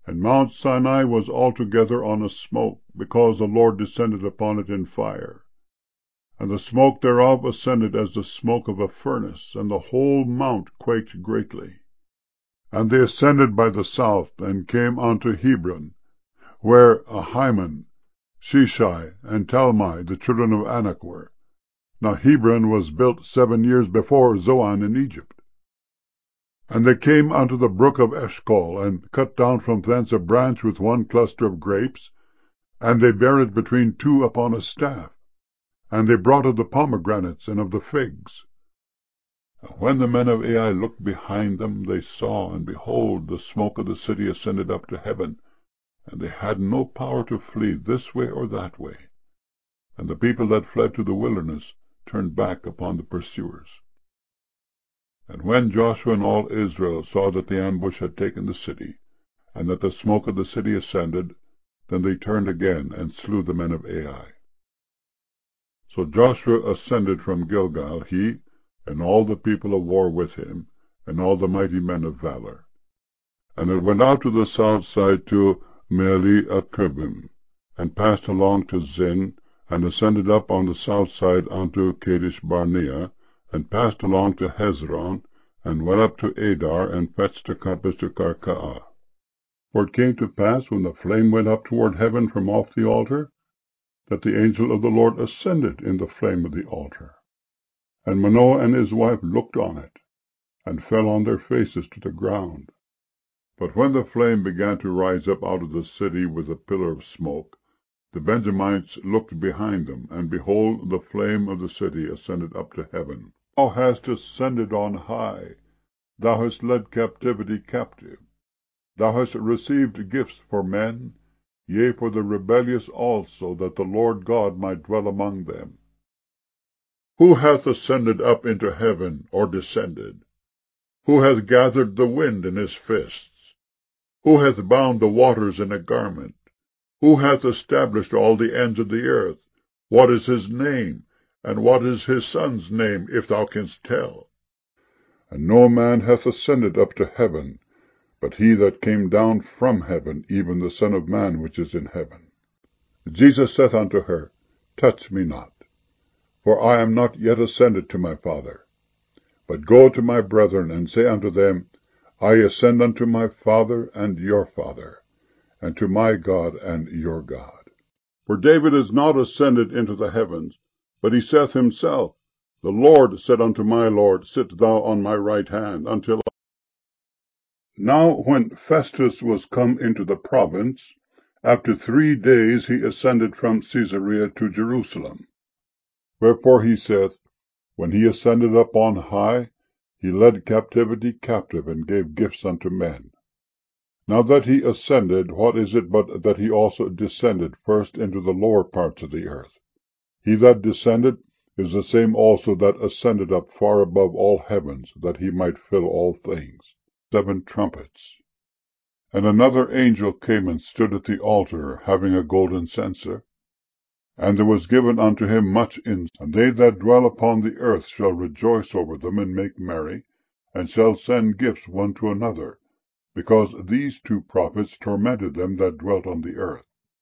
And Mount Sinai was altogether on a smoke, because the Lord descended upon it in fire. And the smoke thereof ascended as the smoke of a furnace, and the whole mount quaked greatly. And they ascended by the south, and came unto Hebron, where Ahiman, Sheshai, and Talmai, the children of Anak, were. Now Hebron was built 7 years before Zoan in Egypt. And they came unto the brook of Eshcol, and cut down from thence a branch with one cluster of grapes, and they bare it between two upon a staff. And they brought of the pomegranates and of the figs. And when the men of Ai looked behind them, they saw, and behold, the smoke of the city ascended up to heaven, and they had no power to flee this way or that way. And the people that fled to the wilderness turned back upon the pursuers. And when Joshua and all Israel saw that the ambush had taken the city, and that the smoke of the city ascended, then they turned again, and slew the men of Ai. So Joshua ascended from Gilgal, he, and all the people of war with him, and all the mighty men of valor. And it went out to the south side to Meali-Akabim, and passed along to Zin, and ascended up on the south side unto Kadesh-barnea, and passed along to Hezron, and went up to Adar, and fetched a compass to Karkaa. For it came to pass, when the flame went up toward heaven from off the altar, that the angel of the Lord ascended in the flame of the altar. And Manoah and his wife looked on it, and fell on their faces to the ground. But when the flame began to rise up out of the city with a pillar of smoke, the Benjamites looked behind them, and behold, the flame of the city ascended up to heaven. Thou hast ascended on high, thou hast led captivity captive, thou hast received gifts for men, yea, for the rebellious also, that the Lord God might dwell among them. Who hath ascended up into heaven, or descended? Who hath gathered the wind in his fists? Who hath bound the waters in a garment? Who hath established all the ends of the earth? What is his name? And what is his son's name, if thou canst tell? And no man hath ascended up to heaven, but he that came down from heaven, even the Son of Man which is in heaven. Jesus saith unto her, Touch me not, for I am not yet ascended to my Father. But go to my brethren, and say unto them, I ascend unto my Father and your Father, and to my God and your God. For David is not ascended into the heavens, but he saith himself, The Lord said unto my Lord, Sit thou on my right hand, until I... Now when Festus was come into the province, after 3 days he ascended from Caesarea to Jerusalem. Wherefore he saith, When he ascended up on high, he led captivity captive, and gave gifts unto men. Now that he ascended, what is it but that he also descended first into the lower parts of the earth? He that descended is the same also that ascended up far above all heavens, that he might fill all things. 7 trumpets. And another angel came and stood at the altar, having a golden censer. And there was given unto him much incense. And they that dwell upon the earth shall rejoice over them, and make merry, and shall send gifts one to another, because these 2 prophets tormented them that dwelt on the earth.